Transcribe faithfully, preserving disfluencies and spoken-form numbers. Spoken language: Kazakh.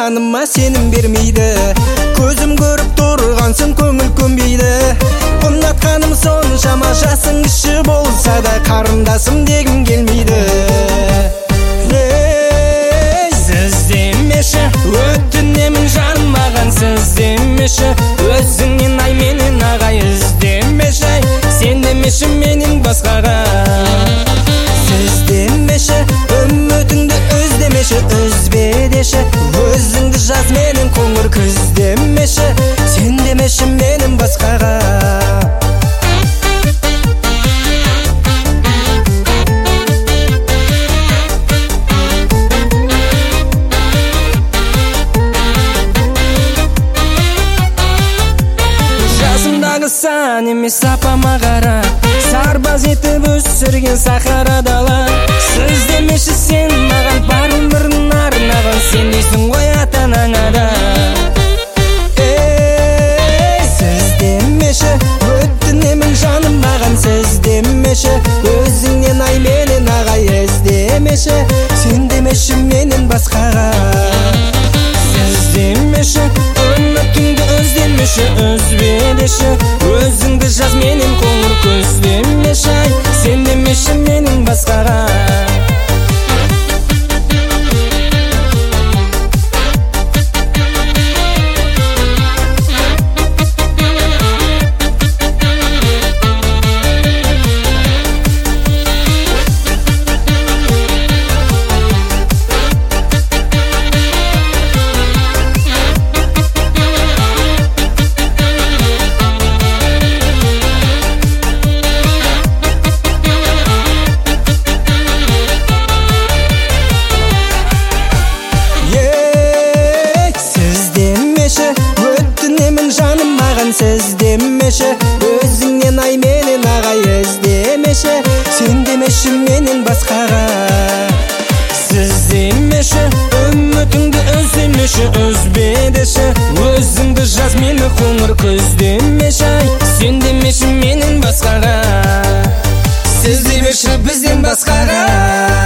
жаныма сенім бермейді. Көзім көріп тұрғансың, көңіл көнбейді. Ұнатқаным соншама, жасың кіші болса да қарындасым дегім келмейді. Ей, сіз демеші, өтінемін жаным маған, сіз демеші. Өзіңнен ай менен ағай іздемеші, сен демеші менен басқаға. Сіз демеші, үмітіңді өздемеші, үзбе деші. Өзіңді жаз менен қоңыр күз демеші, сен демеші менен басқаға. Жасымдағы сан емес апама қара, сарбаз етіп өсірген сахара дала. Сіз демеші сен маған, бар өмірін арнаған, сен дейсің ғой ата-анаңа да. Ей, сіз демеші, өтінемін жаным маған, сіз демеші. Өзіңнен ай менен ағай іздемеші, сен демеші менен басқаға. Сіз демеші, үмітіңді өздемеші, үзбе деші. Өзіңді жаз менен қоңыр күз демеші, сен демеші менен басқаға. Сіз демеші, өзіңнен ай менен ағай іздемеші, сен демеші менен басқаға. Сіз демеші, үмітіңді өздемеші, үзбе деші. Өзіңді жаз мені қоңыр күз демеші, сен демеші менен басқаға. Сіз демеші бізден басқаға.